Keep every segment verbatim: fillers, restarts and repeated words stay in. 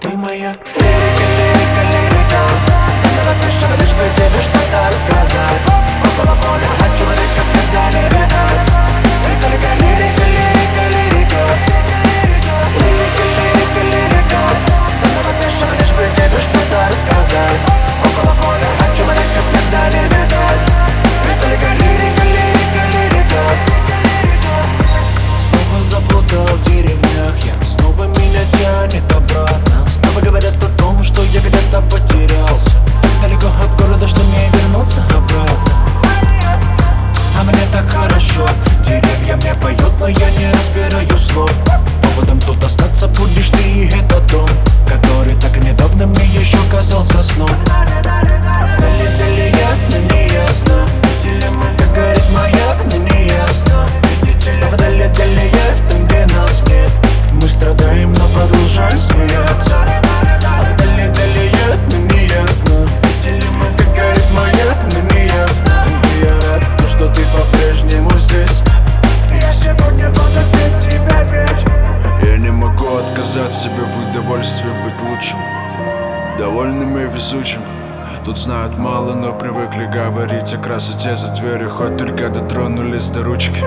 Ты моя лирика, лирика, лирика. Заново пишем, лишь бы тебе что-то рассказать. Около поля от человека следа не видать. Лирика, лирика, лирика, лирика. Лирика, лирика, лирика. Заново пишем, лишь бы тебе что-то рассказать. Около поля от человека следа не видать. Лирика, лирика, лирика, лирика. Снова заплутал в деревнях я, снова меня тянет обратно. Снова говорят о том, что я где-то потерялся. Так далеко от города, что мне вернуться обратно. А мне так хорошо, деревья мне поют, но я не разбираю слов. Поводом тут остаться будешь ты и этот дом, который так недавно мне еще казался сном. Вдали-дали я, но не ясно. Видели мы, как горит маяк, но не ясно. Видите ли, вдали-дали я, в том, где нас нет. Мы страдаем, но продолжаем смеяться. Вдали-дали я, но не ясно. Видели мы, как горит маяк, но не ясно. И я рад, что ты по-прежнему здесь. Я сегодня буду петь тебя ведь. Я не могу отказать себе в удовольствии быть лучшим, довольным и везучим. Тут знают мало, но привыкли говорить о красоте за дверью, хоть только дотронулись до ручки.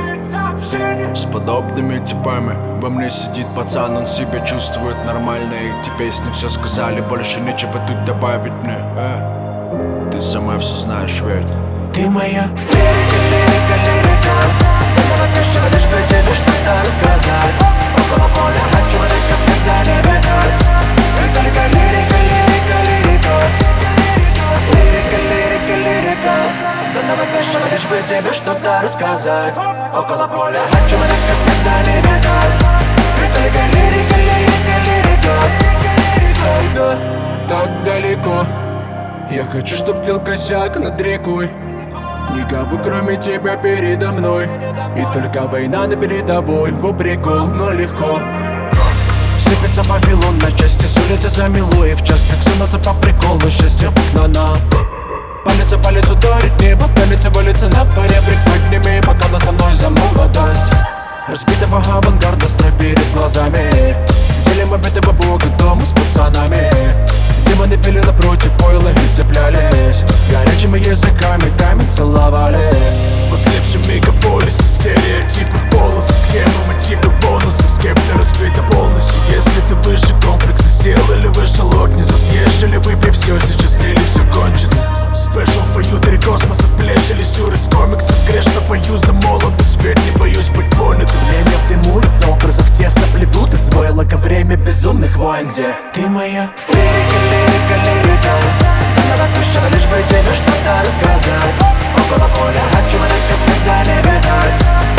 С подобными типами во мне сидит пацан, он себя чувствует нормально. И эти песни все сказали, больше нечего тут добавить мне. э, Ты сама все знаешь ведь. Ты моя лирика, лирика, лирика. Заново пишем, лишь бы тебе что-то рассказать. Около поля от человека следа не видать. Лирика, лирика, лирика, лирика. Лирика, лирика, лирика. Заново пишем, лишь бы тебе что-то рассказать. Около поля от человека следа не видать. Лирика, лирика, лирика, лирика. Ай да, так далеко. Я хочу, чтоб пил косяк над рекой. Никого кроме тебя передо мной. И только война на передовой. Во прикол, но легко. Сыпется Вавилон на части, с улицы замело. И в час пик сунутся по приколу. Счастье в окна нам. Палец о палец ударит небо. Палец валится на поребрик. Подними бокалы со мной за молодость. Разбитого авангарда строй перед глазами. Делим обетого бога дома с пацанами. Демоны пили напротив, пойло и цеплялись. Горячими языками камень целовали. В ослепшем мегаполисе стереотипы в полосы, схемы, мотивы, бонусов. С кем ты разбита полностью. Если ты выше комплекса сел или вышел огни, засъешь или выпей все сейчас, или все кончится. Special for you, три космоса, плешь или сюр из комиксов. Грешно пою за молодость, ведь не боюсь быть понятым. Время в дыму из образов тесно плетут. Освоила ко время безумных войн, где ты моя лирика, лирика, лирика. Заново пишем, лишь бы тебе что-то рассказать. Около поля от человека следа не видать.